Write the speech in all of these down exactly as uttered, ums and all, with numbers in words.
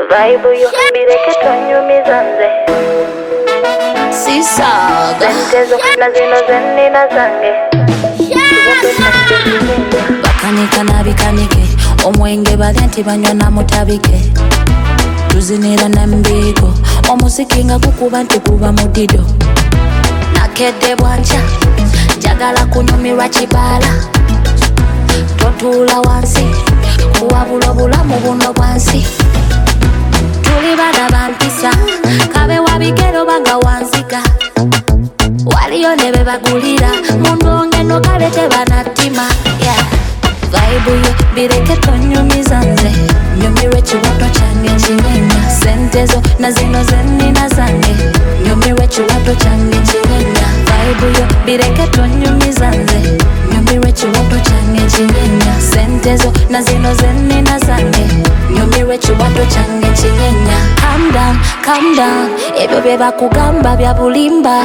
Vibe yo mbireke tonyumiza nze Sisaga Zentezo na zino zenni na zange Bakanika na bikanike Omwenge bali nti banywa na mutabike Tuzinira n'embigo Omuziki nga gukuba nti guba mudido Nakedde bwanca Njagala kunyumirwa kibala Totuula wansi Kuwabula obulamu buno bwansi Tuli bana bampisa Kabe wabigero banga wanzika Waliyo ne bebagulira Munonge no kale tebanatima yeah. Vibe yo bireke tonyumiza nze Nyumirwe kiwato kyange kinenya Sentezo na zino zenni na zange Nyumirwe kiwato kyange kinenya Vibe yo bireke tonyumiza nze Nyumirwe kiwato kyange kinenya Sentezo na zino zenni na zange Nyumirwe kiwato kyange kinenya Calm down, calm down Ebyo bye bakugamba bya bulimba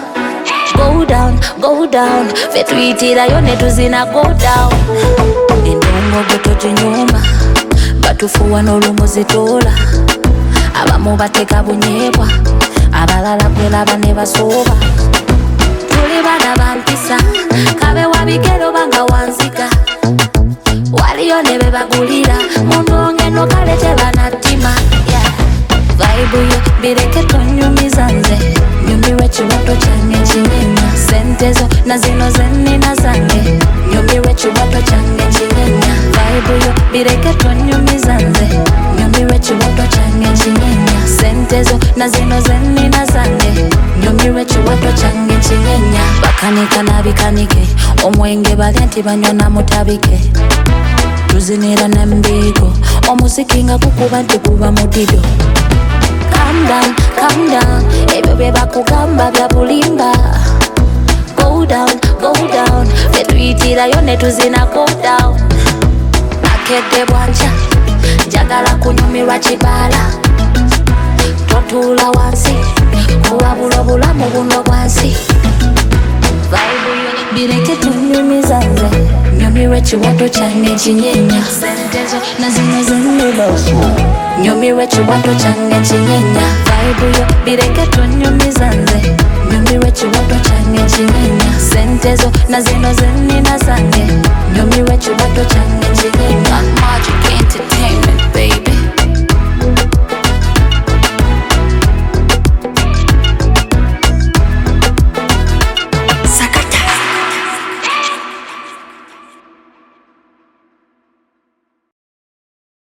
Go down, go down Fetuyitirayo ne tuzina go down Endongo geto jinyuma Batufuwa n'olumu zitola Abamu bateka bunyebwa Abalala kwelaba ne basooba Tuli bana bampisa Kabe wabigero banga wanzika Waliyo ne bebagulira Munonge no kale tebanatima yeah. Vibe yo bireke tonyumiza nze Nyumirwe kiwato kyange kinenya Sentezo na zino zenni na zange Nyumirwe kiwato kyange kinenya Vibe yo bireke tonyumiza nze Nyumirwe kiwato kyange kinenya Sentezo na zino zenni na zange Nyumirwe kiwato kyange kinenya Bakanika na bikanike Omwenge bali nti banywa na mutabike Tuzinira n'embigo Omuziki nga gukuba nti guba mudido Calm down, calm down Ebyo bye bakugamba bya bulimba Go down, go down Fetuyitirayo ne tuzina go down Nakedde bwanca Njagala kunyumirwa kibala Totuula wansi Kuwabula obulamu buno bwansi Vibe yo bireke tonyumiza nze Nyumirwe kiwato kyange kinenya Sentezo na zino zenni Nyumirwe kiwato kyange kinenya Vibe yo bireke tonyumiza nze Nyumirwe kiwato kyange kinenya Sentezo na zino zenni na zange Nyumirwe kiwato kyange kinenya Magic Entertainment